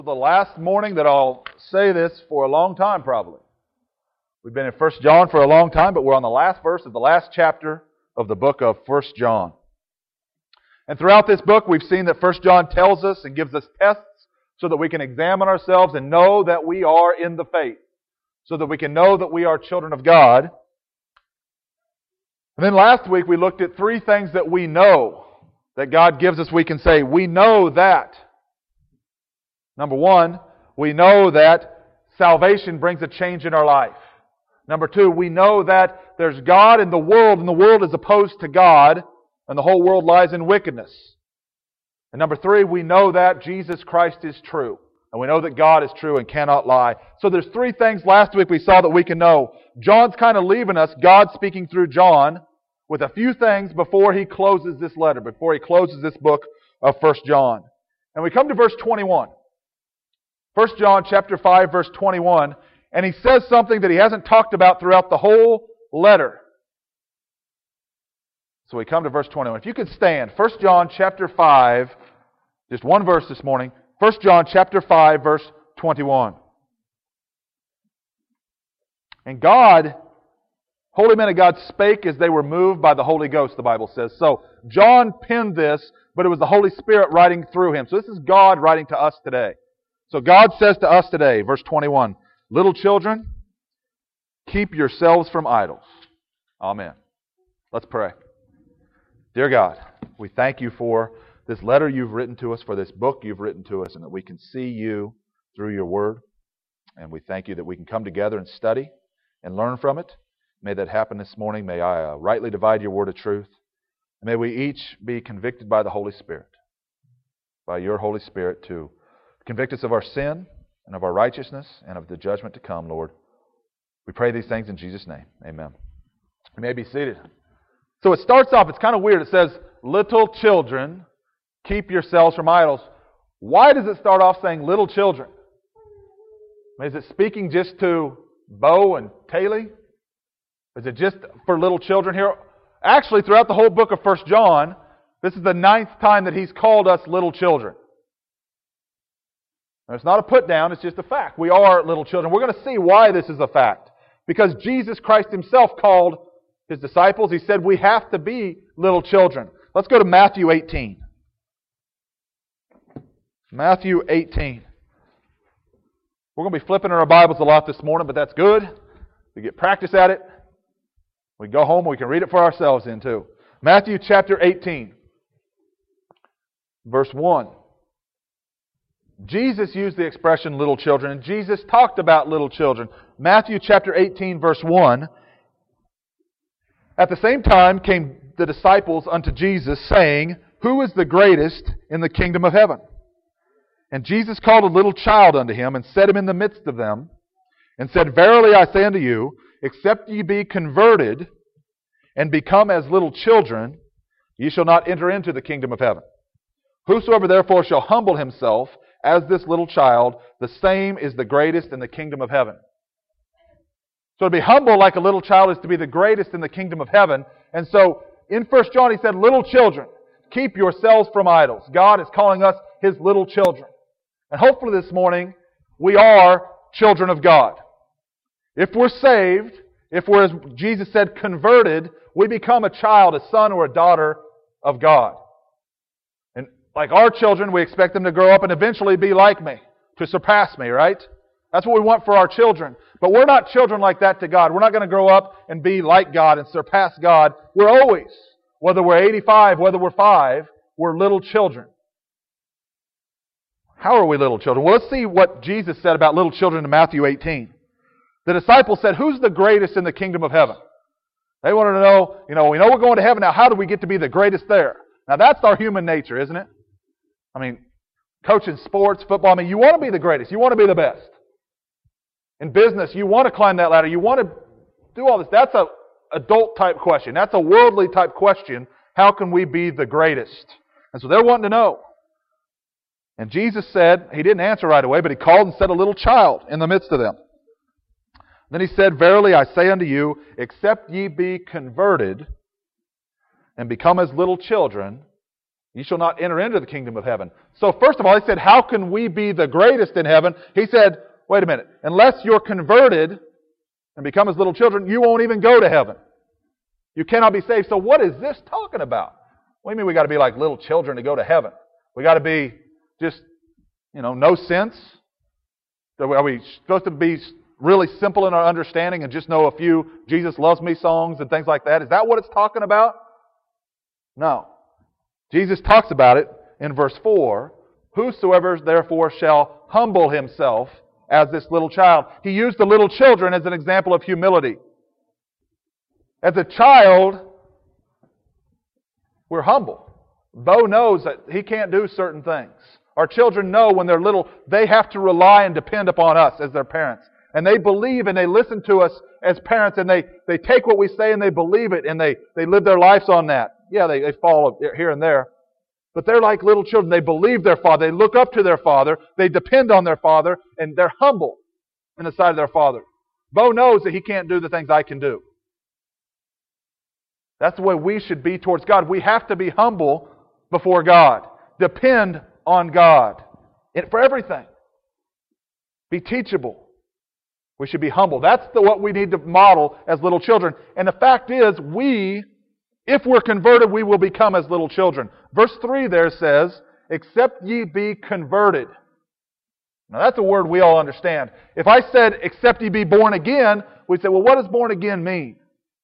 The last morning that I'll say this for a long time probably. We've been in 1 John for a long time, but we're on the last verse of the last chapter of the book of 1 John. And throughout this book we've seen that 1 John tells us and gives us tests so that we can examine ourselves and know that we are in the faith. So that we can know that we are children of God. And then last week we looked at three things that we know that God gives us. We can say, we know that. Number one, we know that salvation brings a change in our life. Number two, we know that there's God in the world is opposed to God, and the whole world lies in wickedness. And number three, we know that Jesus Christ is true. And we know that God is true and cannot lie. So there's three things last week we saw that we can know. John's kind of leaving us, God speaking through John, with a few things before he closes this letter, before he closes this book of 1 John. And we come to verse 21. 1 John chapter 5, verse 21, and he says something that he hasn't talked about throughout the whole letter. So we come to verse 21. If you could stand, 1 John chapter 5, just one verse this morning, 1 John chapter 5, verse 21. And God, holy men of God, spake as they were moved by the Holy Ghost, the Bible says. So John penned this, but it was the Holy Spirit writing through him. So this is God writing to us today. So God says to us today, verse 21, little children, keep yourselves from idols. Amen. Let's pray. Dear God, we thank you for this letter you've written to us, for this book you've written to us, and that we can see you through your word. And we thank you that we can come together and study and learn from it. May that happen this morning. May I rightly divide your word of truth. And may we each be convicted by the Holy Spirit, by your Holy Spirit, to convict us of our sin and of our righteousness and of the judgment to come, Lord. We pray these things in Jesus' name. Amen. You may be seated. So it starts off, it's kind of weird. It says, little children, keep yourselves from idols. Why does it start off saying little children? Is it speaking just to Bo and Taylor? Is it just for little children here? Actually, throughout the whole book of 1 John, this is the 9th time that he's called us little children. Now, it's not a put down, it's just a fact. We are little children. We're going to see why this is a fact. Because Jesus Christ himself called his disciples, he said we have to be little children. Let's go to Matthew 18. Matthew 18. We're going to be flipping our Bibles a lot this morning, but that's good. We get practice at it. We go home, we can read it for ourselves then too. Matthew chapter 18, verse 1. Jesus used the expression little children, and Jesus talked about little children. Matthew chapter 18, verse 1. At the same time came the disciples unto Jesus, saying, who is the greatest in the kingdom of heaven? And Jesus called a little child unto him, and set him in the midst of them, and said, verily I say unto you, except ye be converted, and become as little children, ye shall not enter into the kingdom of heaven. Whosoever therefore shall humble himself as this little child, the same is the greatest in the kingdom of heaven. So to be humble like a little child is to be the greatest in the kingdom of heaven. And so in 1 John he said, little children, keep yourselves from idols. God is calling us his little children. And hopefully this morning we are children of God. If we're saved, if we're, as Jesus said, converted, we become a child, a son or a daughter of God. And like our children, we expect them to grow up and eventually be like me, to surpass me, right? That's what we want for our children. But we're not children like that to God. We're not going to grow up and be like God and surpass God. We're always, whether we're 85, whether we're 5, we're little children. How are we little children? Well, let's see what Jesus said about little children in Matthew 18. The disciples said, who's the greatest in the kingdom of heaven? They wanted to know, we know we're going to heaven now. How do we get to be the greatest there? Now that's our human nature, isn't it? I mean, coaching sports, football, you want to be the greatest. You want to be the best. In business, you want to climb that ladder. You want to do all this. That's an adult type question. That's a worldly type question. How can we be the greatest? And so they're wanting to know. And Jesus said, he didn't answer right away, but he called and set a little child in the midst of them. Then he said, verily I say unto you, except ye be converted and become as little children, You shall not enter into the kingdom of heaven. So first of all, he said, how can we be the greatest in heaven? He said, wait a minute, unless you're converted and become as little children, you won't even go to heaven. You cannot be saved. So what is this talking about? What do you mean we got to be like little children to go to heaven? We got to be just, no sense? Are we supposed to be really simple in our understanding and just know a few Jesus loves me songs and things like that? Is that what it's talking about? No. Jesus talks about it in verse 4. Whosoever therefore shall humble himself as this little child. He used the little children as an example of humility. As a child, we're humble. Bo knows that he can't do certain things. Our children know when they're little, they have to rely and depend upon us as their parents. And they believe and they listen to us as parents, and they take what we say and they believe it, and they live their lives on that. Yeah, they fall here and there. But they're like little children. They believe their father. They look up to their father. They depend on their father, and they're humble in the sight of their father. Bo knows that he can't do the things I can do. That's the way we should be towards God. We have to be humble before God. Depend on God for everything. Be teachable. We should be humble. That's what we need to model as little children. And the fact is, if we're converted, we will become as little children. Verse 3 there says, except ye be converted. Now that's a word we all understand. If I said, except ye be born again, we'd say, well, what does born again mean?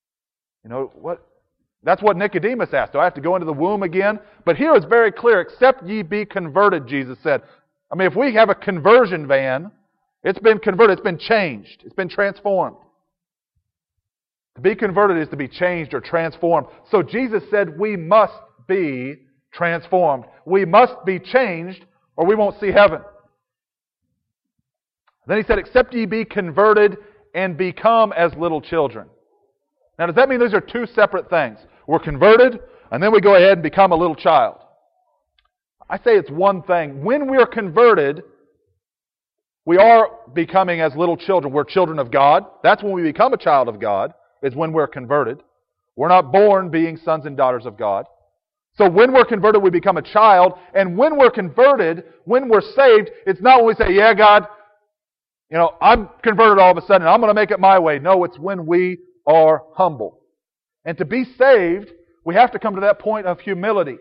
That's what Nicodemus asked. Do I have to go into the womb again? But here it's very clear, except ye be converted, Jesus said. I mean, if we have a conversion van, it's been converted, it's been changed, it's been transformed. To be converted is to be changed or transformed. So Jesus said we must be transformed. We must be changed or we won't see heaven. Then he said, except ye be converted and become as little children. Now does that mean those are two separate things? We're converted and then we go ahead and become a little child. I say it's one thing. When we are converted, we are becoming as little children. We're children of God. That's when we become a child of God, is when we're converted. We're not born being sons and daughters of God. So when we're converted, we become a child. And when we're converted, when we're saved, it's not when we say, yeah, God, I'm converted all of a sudden, and I'm going to make it my way. No, it's when we are humble. And to be saved, we have to come to that point of humility.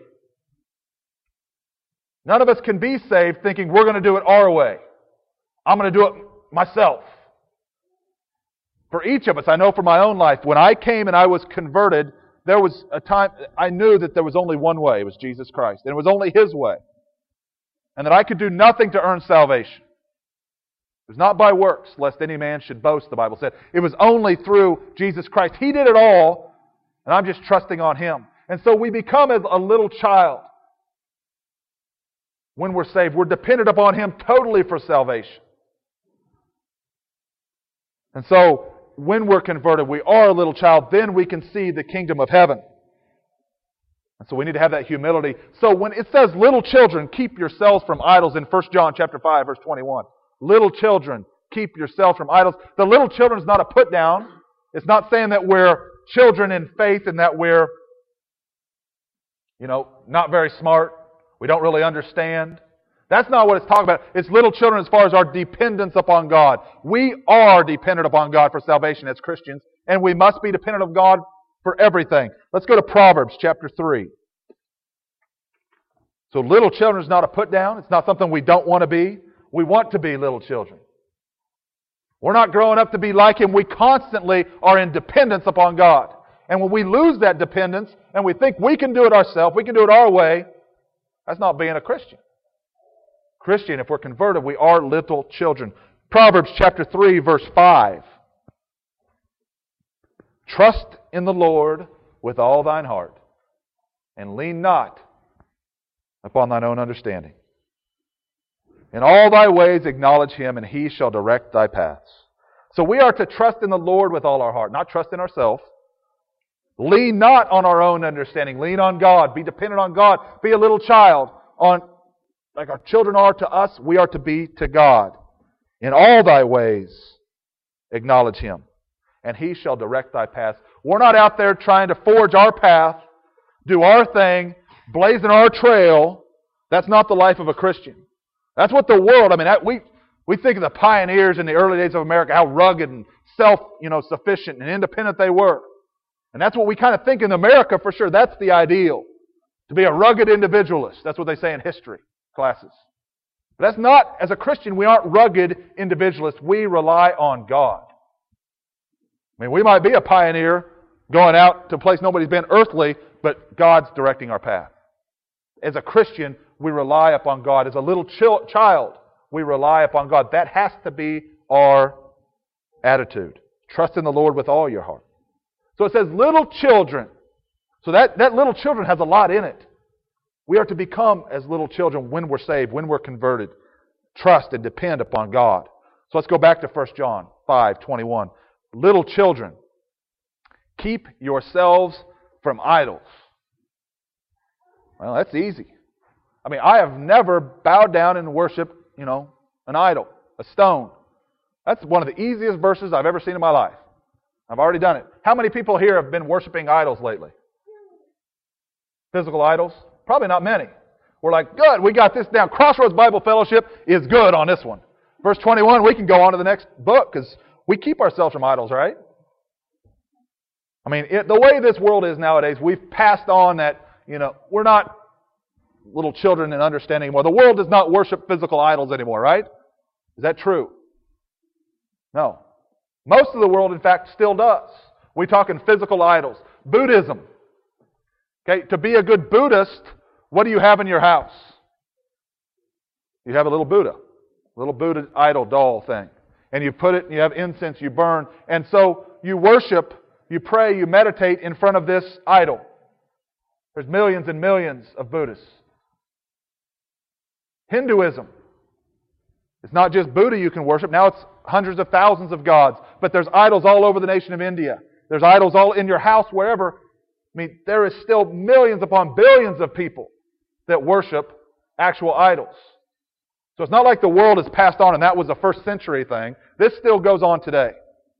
None of us can be saved thinking we're going to do it our way. I'm going to do it myself. For each of us, I know for my own life, when I came and I was converted, there was a time I knew that there was only one way. It was Jesus Christ. And it was only His way. And that I could do nothing to earn salvation. It was not by works, lest any man should boast, the Bible said. It was only through Jesus Christ. He did it all, and I'm just trusting on Him. And so we become as a little child. When we're saved, we're dependent upon Him totally for salvation. And so, when we're converted, we are a little child, then we can see the kingdom of heaven. And so we need to have that humility. So when it says, little children, keep yourselves from idols in 1 John chapter 5, verse 21. Little children, keep yourselves from idols. The little children is not a put down. It's not saying that we're children in faith and that we're, not very smart. We don't really understand. That's not what it's talking about. It's little children as far as our dependence upon God. We are dependent upon God for salvation as Christians, and we must be dependent on God for everything. Let's go to Proverbs chapter 3. So little children is not a put down. It's not something we don't want to be. We want to be little children. We're not growing up to be like Him. We constantly are in dependence upon God. And when we lose that dependence and we think we can do it ourselves, we can do it our way, that's not being a Christian. Christian, if we're converted, we are little children. Proverbs chapter 3, verse 5. Trust in the Lord with all thine heart, and lean not upon thine own understanding. In all thy ways acknowledge Him, and He shall direct thy paths. So we are to trust in the Lord with all our heart, not trust in ourselves. Lean not on our own understanding. Lean on God. Be dependent on God. Be a little child. Like our children are to us, we are to be to God. In all thy ways acknowledge Him, and He shall direct thy paths. We're not out there trying to forge our path, do our thing, blazing our trail, that's not the life of a Christian. That's what the world, we think of the pioneers in the early days of America, how rugged and sufficient and independent they were. And that's what we kind of think in America for sure. That's the ideal. To be a rugged individualist. That's what they say in history classes. But that's not, as a Christian, we aren't rugged individualists. We rely on God. We might be a pioneer going out to a place nobody's been earthly, but God's directing our path. As a Christian, we rely upon God. As a little child, we rely upon God. That has to be our attitude. Trust in the Lord with all your heart. So it says little children. So that little children has a lot in it. We are to become as little children when we're saved, when we're converted. Trust and depend upon God. So let's go back to 1 John 5:21. Little children, keep yourselves from idols. Well, that's easy. I have never bowed down and worshiped, an idol, a stone. That's one of the easiest verses I've ever seen in my life. I've already done it. How many people here have been worshiping idols lately? Physical idols? Probably not many. We're like, good, we got this down. Crossroads Bible Fellowship is good on this one. Verse 21, we can go on to the next book because we keep ourselves from idols, right? The way this world is nowadays, we've passed on that, we're not little children in understanding anymore. The world does not worship physical idols anymore, right? Is that true? No. Most of the world, in fact, still does. We're talking physical idols. Buddhism. Okay, to be a good Buddhist, what do you have in your house? You have a little Buddha idol doll thing. And you put it, and you have incense, you burn. And so you worship, you pray, you meditate in front of this idol. There's millions and millions of Buddhists. Hinduism. It's not just Buddha you can worship. Now it's hundreds of thousands of gods. But there's idols all over the nation of India. There's idols all in your house, wherever. There is still millions upon billions of people that worship actual idols. So it's not like the world has passed on and that was a first century thing. This still goes on today.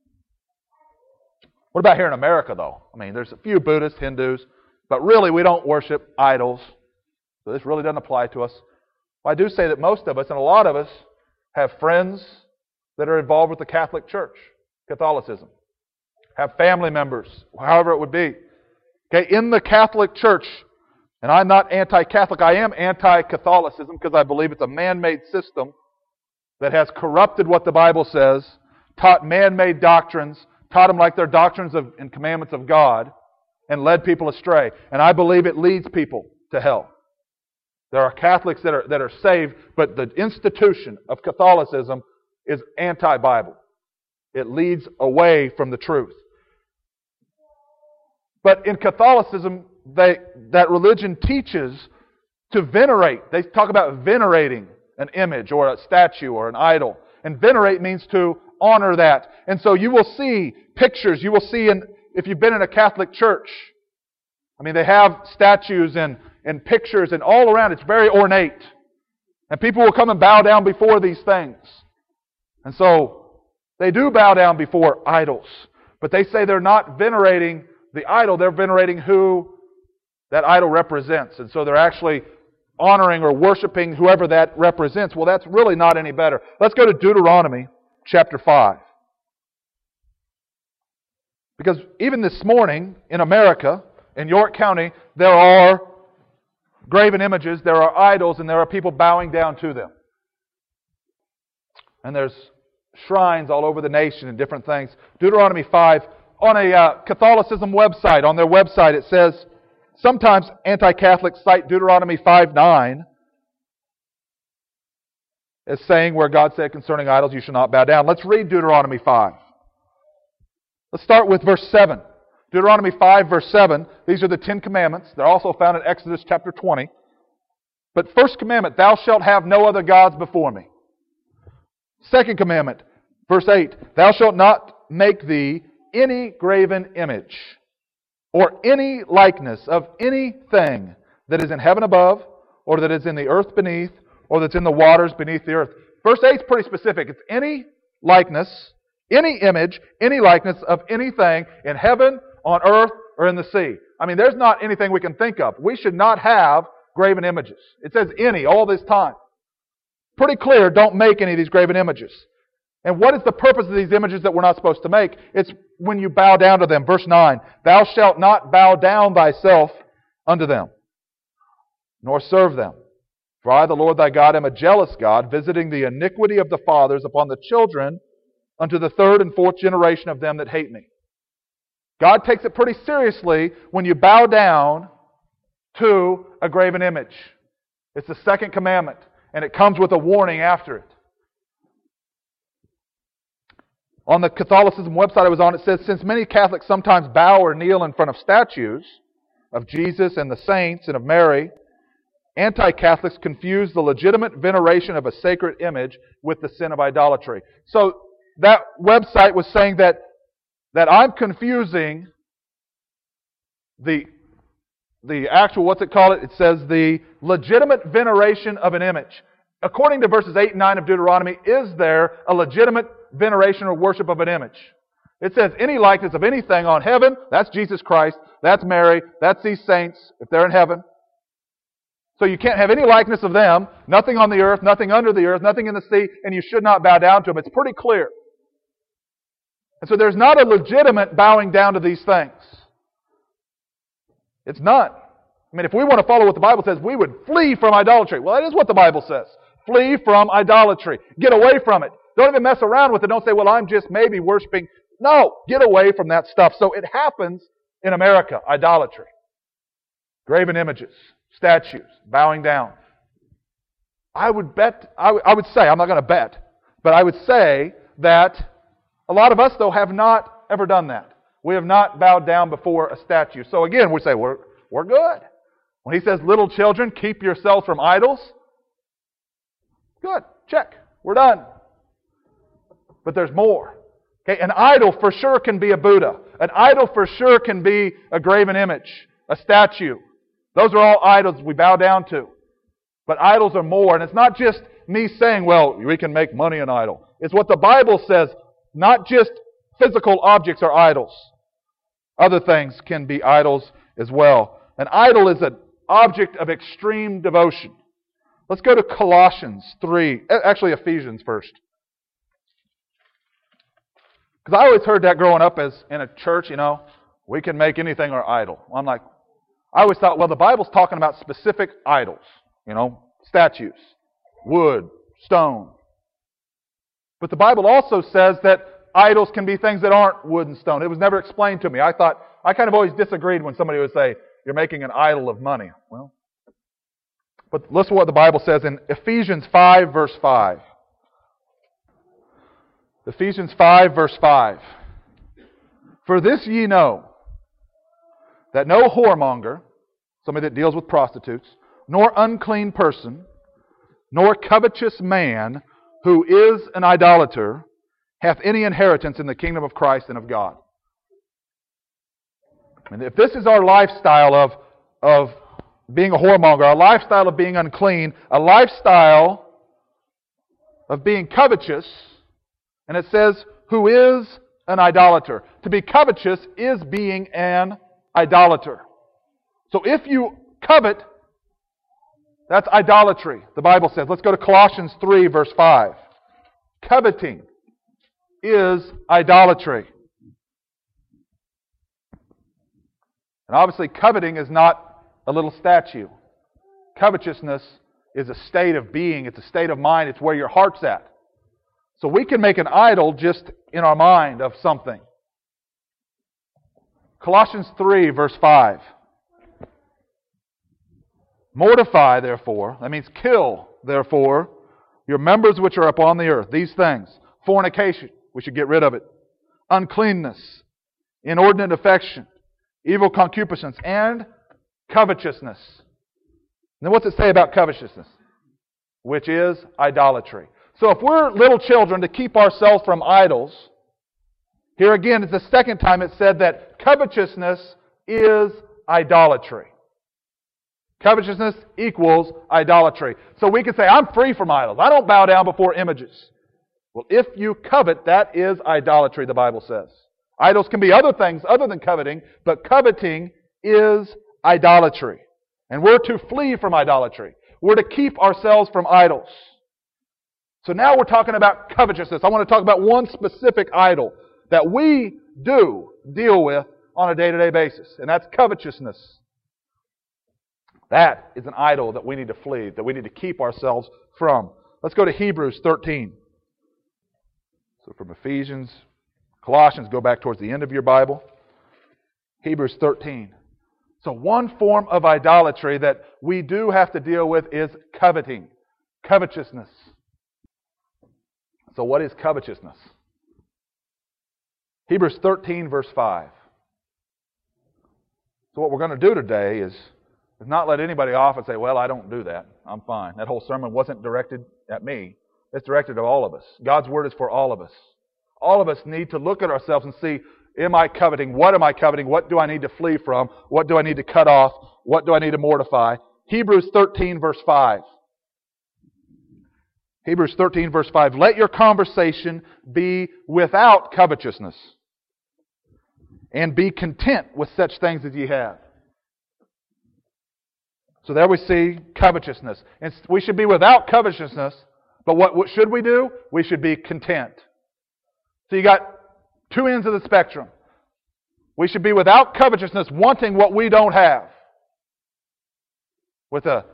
What about here in America, though? There's a few Buddhists, Hindus, but really we don't worship idols. So this really doesn't apply to us. Well, I do say that most of us, and a lot of us, have friends that are involved with the Catholic Church, Catholicism. Have family members, however it would be. Okay, in the Catholic Church, and I'm not anti-Catholic, I am anti-Catholicism because I believe it's a man-made system that has corrupted what the Bible says, taught man-made doctrines, taught them like they're doctrines and commandments of God, and led people astray. And I believe it leads people to hell. There are Catholics that are saved, but the institution of Catholicism is anti-Bible. It leads away from the truth. But in Catholicism, that religion teaches to venerate. They talk about venerating an image or a statue or an idol. And venerate means to honor that. And so you will see pictures. You will see, if you've been in a Catholic church, they have statues and pictures and all around. It's very ornate. And people will come and bow down before these things. And so they do bow down before idols. But they say they're not venerating the idol. They're venerating who that idol represents. And so they're actually honoring or worshiping whoever that represents. Well, that's really not any better. Let's go to Deuteronomy chapter 5. Because even this morning in America, in York County, there are graven images, there are idols, and there are people bowing down to them. And there's shrines all over the nation and different things. Deuteronomy 5, on a Catholicism website, on their website, it says, sometimes anti-Catholics cite Deuteronomy 5:9 as saying where God said concerning idols, you shall not bow down. Let's read Deuteronomy 5. Let's start with verse 7. Deuteronomy 5, verse 7. These are the 10 commandments. They're also found in Exodus chapter 20. But first commandment, thou shalt have no other gods before me. Second commandment, verse 8. Thou shalt not make thee any graven image or any likeness of anything that is in heaven above or that is in the earth beneath or that's in the waters beneath the earth. Verse 8 is pretty specific. It's any likeness, any image, any likeness of anything in heaven, on earth, or in the sea. I mean, there's not anything we can think of. We should not have graven images. It says any all this time. Pretty clear, don't make any of these graven images. And what is the purpose of these images that we're not supposed to make? It's when you bow down to them. Verse 9, thou shalt not bow down thyself unto them, nor serve them. For I, the Lord thy God, am a jealous God, visiting the iniquity of the fathers upon the children unto the third and fourth generation of them that hate me. God takes it pretty seriously when you bow down to a graven image. It's the second commandment, and it comes with a warning after it. On the Catholicism website I was on, it says, since many Catholics sometimes bow or kneel in front of statues of Jesus and the saints and of Mary, anti-Catholics confuse the legitimate veneration of a sacred image with the sin of idolatry. So that website was saying that I'm confusing the actual, what's it called? It says the legitimate veneration of an image. According to verses 8 and 9 of Deuteronomy, is there a legitimate veneration or worship of an image? It says any likeness of anything on heaven, that's Jesus Christ, that's Mary, that's these saints, if they're in heaven. So you can't have any likeness of them, nothing on the earth, nothing under the earth, nothing in the sea, and you should not bow down to them. It's pretty clear. And so there's not a legitimate bowing down to these things. It's not. I mean, if we want to follow what the Bible says, we would flee from idolatry. Well, that is what the Bible says. Flee from idolatry. Get away from it. Don't even mess around with it. Don't say, well, I'm just maybe worshiping. No, get away from that stuff. So it happens in America, idolatry. Graven images, statues, bowing down. I would say, I'm not going to bet, but I would say that a lot of us, though, have not ever done that. We have not bowed down before a statue. So again, we say, we're good. When he says, little children, keep yourselves from idols, good, check, we're done. But there's more. Okay, an idol for sure can be a Buddha. An idol for sure can be a graven image, a statue. Those are all idols we bow down to. But idols are more. And it's not just me saying, well, we can make money an idol. It's what the Bible says. Not just physical objects are idols. Other things can be idols as well. An idol is an object of extreme devotion. Let's go to Colossians 3. Actually, Ephesians first. Because I always heard that growing up as in a church, we can make anything our idol. I'm like, I always thought, well, the Bible's talking about specific idols. Statues, wood, stone. But the Bible also says that idols can be things that aren't wood and stone. It was never explained to me. I kind of always disagreed when somebody would say, you're making an idol of money. Well, but listen to what the Bible says in Ephesians 5, verse 5. Ephesians 5, verse 5. For this ye know, that no whoremonger, somebody that deals with prostitutes, nor unclean person, nor covetous man, who is an idolater, hath any inheritance in the kingdom of Christ and of God. And if this is our lifestyle of being a whoremonger, our lifestyle of being unclean, a lifestyle of being covetous, and it says, who is an idolater. To be covetous is being an idolater. So if you covet, that's idolatry, the Bible says. Let's go to Colossians 3, verse 5. Coveting is idolatry. And obviously, coveting is not a little statue. Covetousness is a state of being. It's a state of mind. It's where your heart's at. So we can make an idol just in our mind of something. Colossians 3, verse 5. Mortify, therefore, that means kill, therefore, your members which are upon the earth. These things. Fornication, we should get rid of it. Uncleanness, inordinate affection, evil concupiscence, and covetousness. Now what's it say about covetousness? Which is idolatry. So if we're little children to keep ourselves from idols, here again it's the second time it said that covetousness is idolatry. Covetousness equals idolatry. So we can say, I'm free from idols. I don't bow down before images. Well, if you covet, that is idolatry, the Bible says. Idols can be other things other than coveting, but coveting is idolatry. And we're to flee from idolatry. We're to keep ourselves from idols. So now we're talking about covetousness. I want to talk about one specific idol that we do deal with on a day-to-day basis, and that's covetousness. That is an idol that we need to flee, that we need to keep ourselves from. Let's go to Hebrews 13. So from Ephesians, Colossians, go back towards the end of your Bible. Hebrews 13. So one form of idolatry that we do have to deal with is coveting, covetousness. So what is covetousness? Hebrews 13, verse 5. So what we're going to do today is not let anybody off and say, well, I don't do that. I'm fine. That whole sermon wasn't directed at me. It's directed at all of us. God's Word is for all of us. All of us need to look at ourselves and see, am I coveting? What am I coveting? What do I need to flee from? What do I need to cut off? What do I need to mortify? Hebrews 13, verse 5. Hebrews 13, verse 5. Let your conversation be without covetousness, and be content with such things as ye have. So there we see covetousness. And we should be without covetousness, but what should we do? We should be content. So you got two ends of the spectrum. We should be without covetousness, wanting what we don't have. With a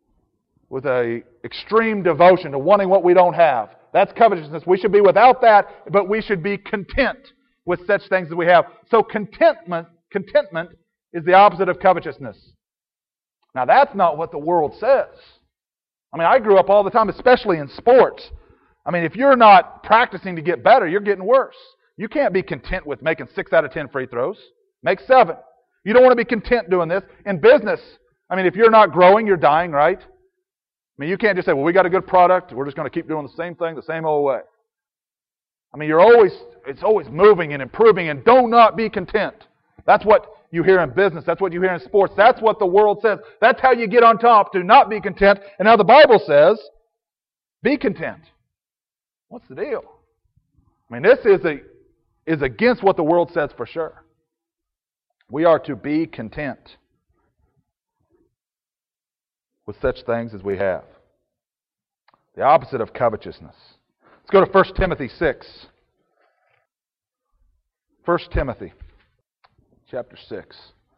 extreme devotion to wanting what we don't have. That's covetousness. We should be without that, but we should be content with such things as we have. So contentment is the opposite of covetousness. Now that's not what the world says. I mean, I grew up all the time, especially in sports. I mean, if you're not practicing to get better, you're getting worse. You can't be content with making 6 out of 10 free throws. Make 7. You don't want to be content doing this. In business, I mean, if you're not growing, you're dying, right? I mean, you can't just say, well, we got a good product. We're just going to keep doing the same thing the same old way. I mean, it's always moving and improving, and do not be content. That's what you hear in business. That's what you hear in sports. That's what the world says. That's how you get on top. Do not be content. And now the Bible says, be content. What's the deal? I mean, this is against what the world says for sure. We are to be content with such things as we have. The opposite of covetousness. Let's go to 1 Timothy 6. 1 Timothy chapter 6.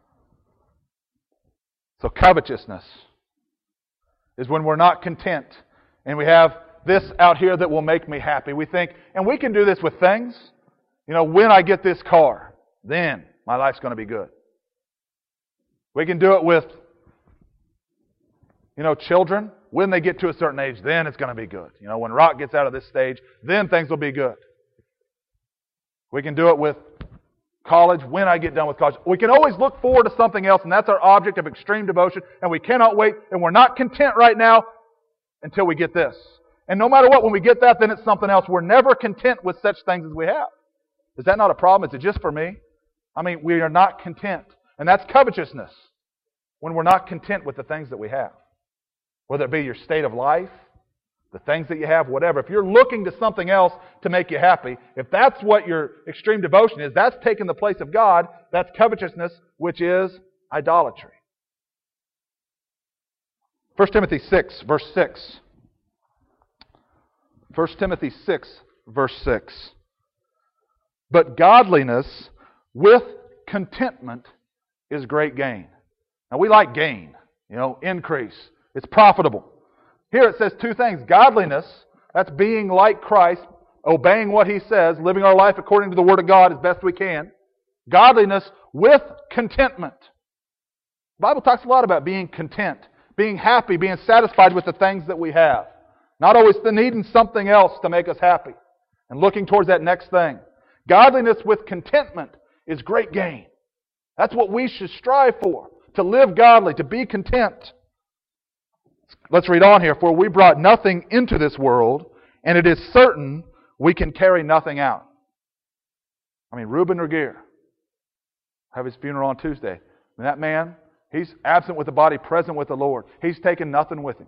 So covetousness is when we're not content and we have this out here that will make me happy. We think, and we can do this with things. You know, when I get this car, then my life's going to be good. We can do it with, children. When they get to a certain age, then it's going to be good. When Rock gets out of this stage, then things will be good. We can do it with college, when I get done with college. We can always look forward to something else, and that's our object of extreme devotion, and we cannot wait, and we're not content right now until we get this. And no matter what, when we get that, then it's something else. We're never content with such things as we have. Is that not a problem? Is it just for me? I mean, we are not content. And that's covetousness, when we're not content with the things that we have. Whether it be your state of life, the things that you have, whatever. If you're looking to something else to make you happy, if that's what your extreme devotion is, that's taking the place of God. That's covetousness, which is idolatry. 1 Timothy 6, verse 6. 1 Timothy 6, verse 6. But godliness with contentment is great gain. Now we like gain, increase. It's profitable. Here it says two things. Godliness, that's being like Christ, obeying what He says, living our life according to the Word of God as best we can. Godliness with contentment. The Bible talks a lot about being content, being happy, being satisfied with the things that we have. Not always needing something else to make us happy and looking towards that next thing. Godliness with contentment is great gain. That's what we should strive for, to live godly, to be content. Let's read on here. For we brought nothing into this world, and it is certain we can carry nothing out. I mean, Reuben Regier, have his funeral on Tuesday. And that man, he's absent with the body, present with the Lord. He's taken nothing with him.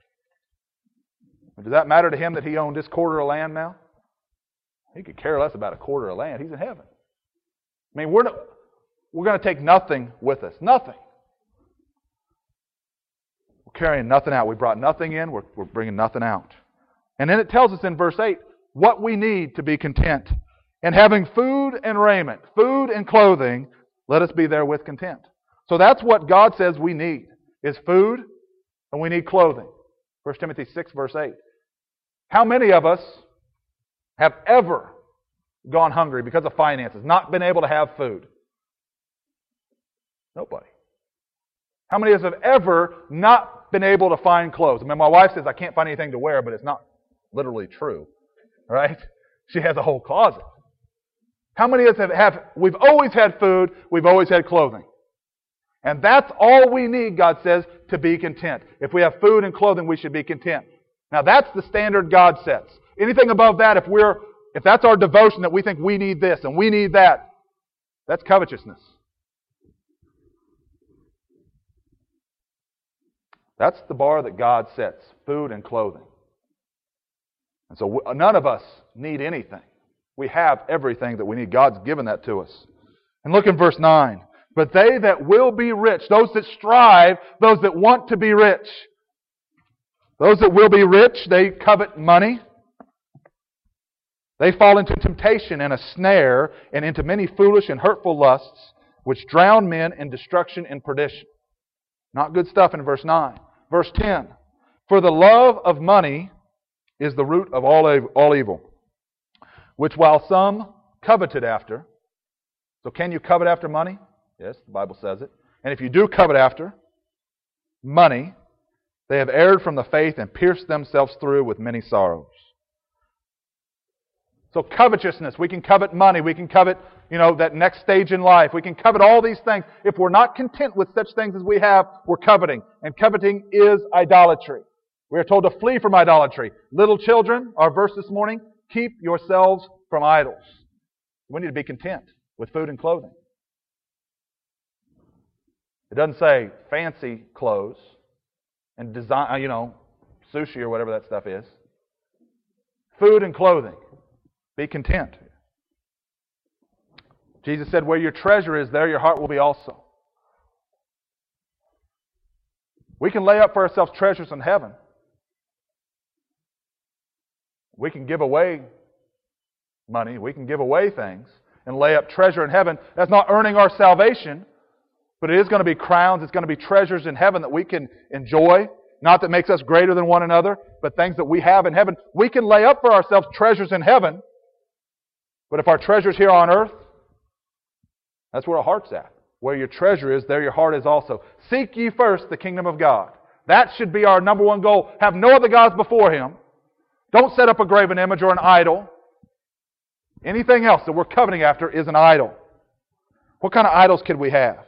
Does that matter to him that he owned this quarter of land now? He could care less about a quarter of land. He's in heaven. I mean, we're going to take nothing with us. Nothing. We're carrying nothing out. We brought nothing in. We're bringing nothing out. And then it tells us in verse 8 what we need to be content. And having food and raiment, food and clothing, let us be therewith content. So that's what God says we need, is food and we need clothing. 1 Timothy 6 verse 8. How many of us have ever gone hungry because of finances, not been able to have food? Nobody. How many of us have ever not been able to find clothes? I mean, my wife says I can't find anything to wear, but it's not literally true. Right? She has a whole closet. How many of us have we've always had food, we've always had clothing. And that's all we need, God says, to be content. If we have food and clothing, we should be content. Now that's the standard God sets. Anything above that, if that's our devotion that we think we need this and we need that, that's covetousness. That's the bar that God sets, food and clothing. And so none of us need anything. We have everything that we need. God's given that to us. And look in verse 9. But they that will be rich, those that strive, those that want to be rich, those that will be rich, they covet money. They fall into temptation and a snare and into many foolish and hurtful lusts, which drown men in destruction and perdition. Not good stuff in verse 9. Verse 10. For the love of money is the root of all evil, which while some coveted after. So can you covet after money? Yes, the Bible says it. And if you do covet after money, they have erred from the faith and pierced themselves through with many sorrows. So covetousness, we can covet money, we can covet, that next stage in life. We can covet all these things. If we're not content with such things as we have, we're coveting. And coveting is idolatry. We are told to flee from idolatry. Little children, our verse this morning, keep yourselves from idols. We need to be content with food and clothing. It doesn't say fancy clothes and design, sushi or whatever that stuff is. Food and clothing. Be content. Jesus said, where your treasure is, there your heart will be also. We can lay up for ourselves treasures in heaven. We can give away money. We can give away things and lay up treasure in heaven. That's not earning our salvation, but it is going to be crowns. It's going to be treasures in heaven that we can enjoy. Not that makes us greater than one another, but things that we have in heaven. We can lay up for ourselves treasures in heaven, but if our treasure's here on earth, that's where our heart's at. Where your treasure is, there your heart is also. Seek ye first the kingdom of God. That should be our number one goal. Have no other gods before Him. Don't set up a graven image or an idol. Anything else that we're coveting after is an idol. What kind of idols could we have?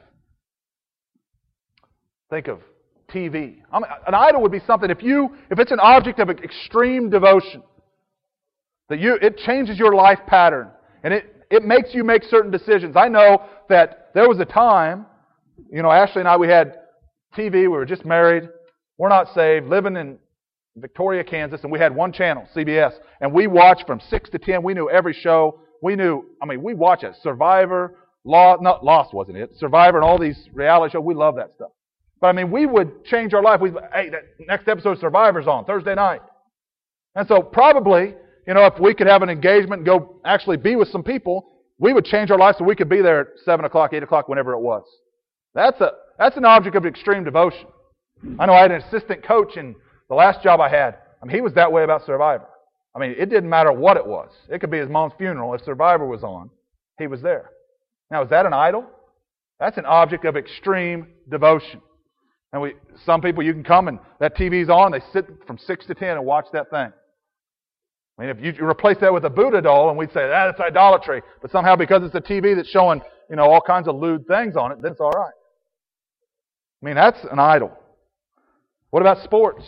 Think of TV. An idol would be something, if it's an object of extreme devotion, that it changes your life pattern, and it makes you make certain decisions. I know that there was a time, Ashley and I, we had TV, we were just married, we're not saved, living in Victoria, Kansas, and we had one channel, CBS, and we watched from 6 to 10. We knew every show. We watched it. Survivor, Lost wasn't it? Survivor and all these reality shows. We love that stuff. But we would change our life. Hey, that next episode of Survivor's on Thursday night. And so probably, if we could have an engagement and go actually be with some people, we would change our life so we could be there at 7 o'clock, 8 o'clock, whenever it was. That's an object of extreme devotion. I know I had an assistant coach in the last job I had. He was that way about Survivor. It didn't matter what it was. It could be his mom's funeral. If Survivor was on, he was there. Now, is that an idol? That's an object of extreme devotion. And some people, you can come and that TV's on, they sit from 6 to 10 and watch that thing. If you replace that with a Buddha doll, and we'd say, that's idolatry. But somehow, because it's a TV that's showing, all kinds of lewd things on it, then it's all right. That's an idol. What about sports?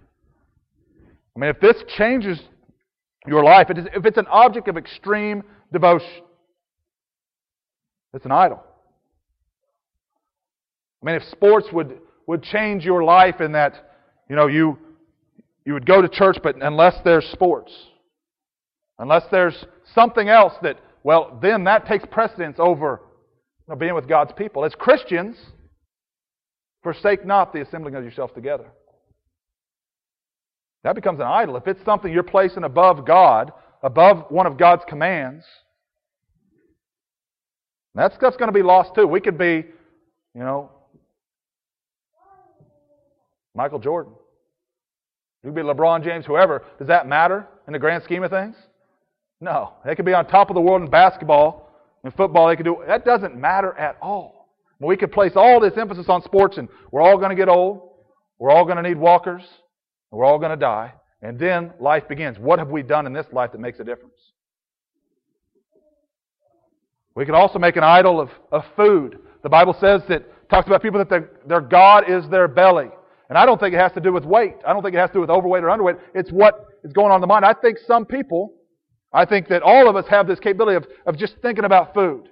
If this changes your life, if it's an object of extreme devotion, it's an idol. If sports would change your life in that, you would go to church, but unless there's sports, unless there's something else then that takes precedence over being with God's people. As Christians, forsake not the assembling of yourselves together. That becomes an idol. If it's something you're placing above God, above one of God's commands, that stuff's going to be lost too. We could be, Michael Jordan. You could be LeBron James, whoever. Does that matter in the grand scheme of things? No. They could be on top of the world in basketball. In football, they could do... That doesn't matter at all. We could place all this emphasis on sports, and we're all going to get old. We're all going to need walkers. And we're all going to die. And then life begins. What have we done in this life that makes a difference? We can also make an idol of food. The Bible says talks about people that their God is their belly. And I don't think it has to do with weight. I don't think it has to do with overweight or underweight. It's what is going on in the mind. I think that all of us have this capability of just thinking about food.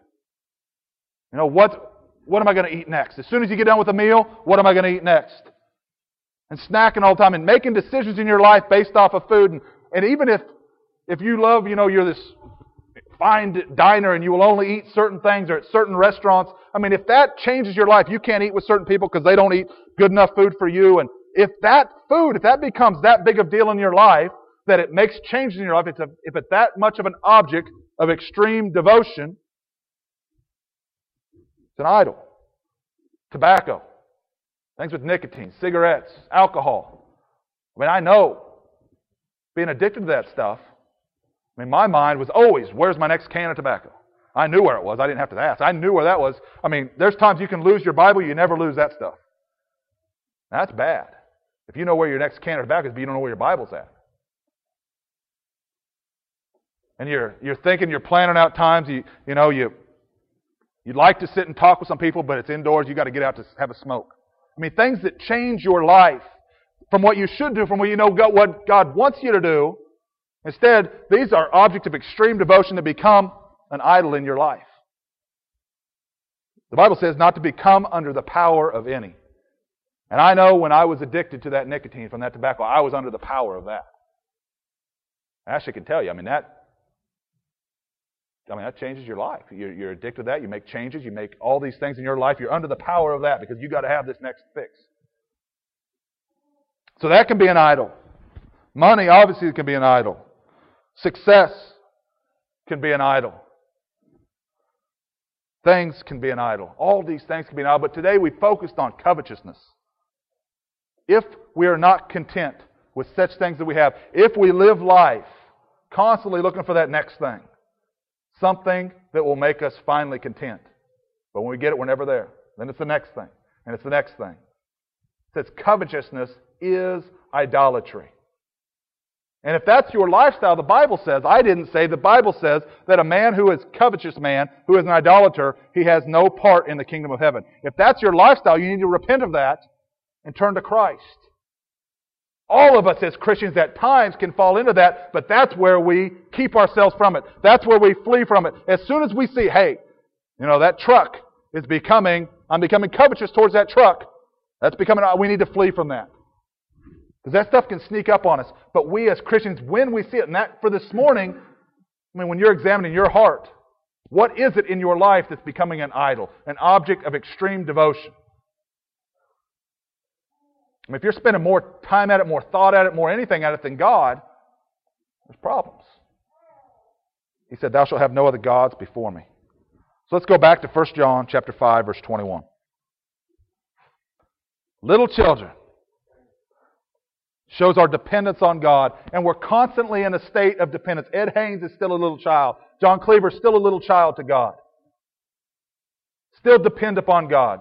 What am I going to eat next? As soon as you get done with a meal, what am I going to eat next? And snacking all the time and making decisions in your life based off of food. And even if you love, you're this fine diner and you will only eat certain things or at certain restaurants. I mean, if that changes your life, you can't eat with certain people because they don't eat good enough food for you. And if that becomes that big of a deal in your life, that it makes changes in your life, if it's that much of an object of extreme devotion, it's an idol. Tobacco. Things with nicotine, cigarettes, alcohol. I mean, I know being addicted to that stuff, my mind was always, where's my next can of tobacco? I knew where it was. I didn't have to ask. I knew where that was. There's times you can lose your Bible, you never lose that stuff. That's bad. If you know where your next can of tobacco is, but you don't know where your Bible's at. And you're thinking, you're planning out times, you'd like to sit and talk with some people, but it's indoors, you got to get out to have a smoke. Things that change your life from what you should do, from what what God wants you to do. Instead, these are objects of extreme devotion that become an idol in your life. The Bible says not to become under the power of any. And I know when I was addicted to that nicotine from that tobacco, I was under the power of that. I actually can tell you, that changes your life. You're addicted to that. You make changes. You make all these things in your life. You're under the power of that because you've got to have this next fix. So that can be an idol. Money obviously can be an idol. Success can be an idol. Things can be an idol. All these things can be an idol. But today we focused on covetousness. If we are not content with such things that we have, if we live life constantly looking for that next thing, something that will make us finally content. But when we get it, we're never there. Then it's the next thing. And it's the next thing. It says covetousness is idolatry. And if that's your lifestyle, the Bible says, I didn't say, the Bible says that a man who is covetous man, who is an idolater, he has no part in the kingdom of heaven. If that's your lifestyle, you need to repent of that and turn to Christ. All of us as Christians at times can fall into that, but that's where we keep ourselves from it. That's where we flee from it. As soon as we see, hey, that truck is I'm becoming covetous towards that truck. We need to flee from that. Because that stuff can sneak up on us. But we as Christians, when we see it, and that for this morning, when you're examining your heart, what is it in your life that's becoming an idol, an object of extreme devotion? If you're spending more time at it, more thought at it, more anything at it than God, there's problems. He said, thou shalt have no other gods before me. So let's go back to 1 John chapter 5, verse 21. Little children shows our dependence on God, and we're constantly in a state of dependence. Ed Haynes is still a little child. John Cleaver is still a little child to God. Still depend upon God.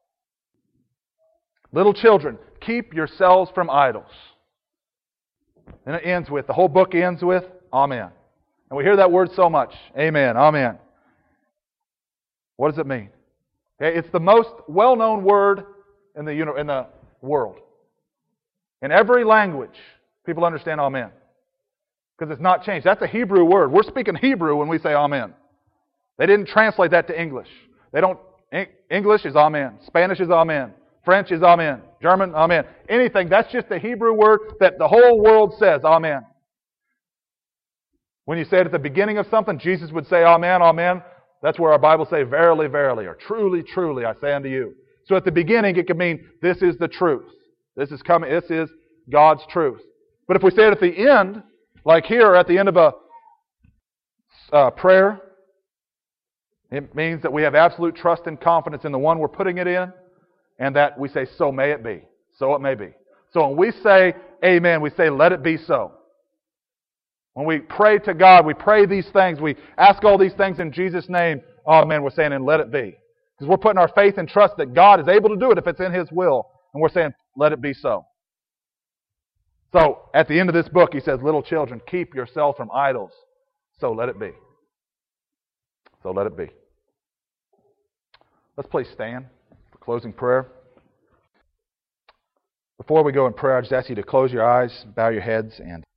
Little children, keep yourselves from idols. And it ends with, the whole book ends with, Amen. And we hear that word so much. Amen, Amen. What does it mean? Okay, it's the most well-known word in the world. In every language, people understand Amen. Because it's not changed. That's a Hebrew word. We're speaking Hebrew when we say Amen. They didn't translate that to English. English is Amen. Spanish is Amen. French is Amen. German, Amen. Anything, that's just the Hebrew word that the whole world says, Amen. When you say it at the beginning of something, Jesus would say Amen, Amen. That's where our Bible say, verily, verily, or truly, truly, I say unto you. So at the beginning, it could mean, this is the truth. This is coming. This is God's truth. But if we say it at the end, like here at the end of a prayer, it means that we have absolute trust and confidence in the one we're putting it in, and that we say, so may it be. So it may be. So when we say amen, we say, let it be so. When we pray to God, we pray these things, we ask all these things in Jesus' name, oh man, we're saying, and let it be. Because we're putting our faith and trust that God is able to do it if it's in His will. And we're saying, let it be so. So, at the end of this book, he says, little children, keep yourselves from idols. So let it be. So let it be. Let's please stand for closing prayer. Before we go in prayer, I just ask you to close your eyes, bow your heads, and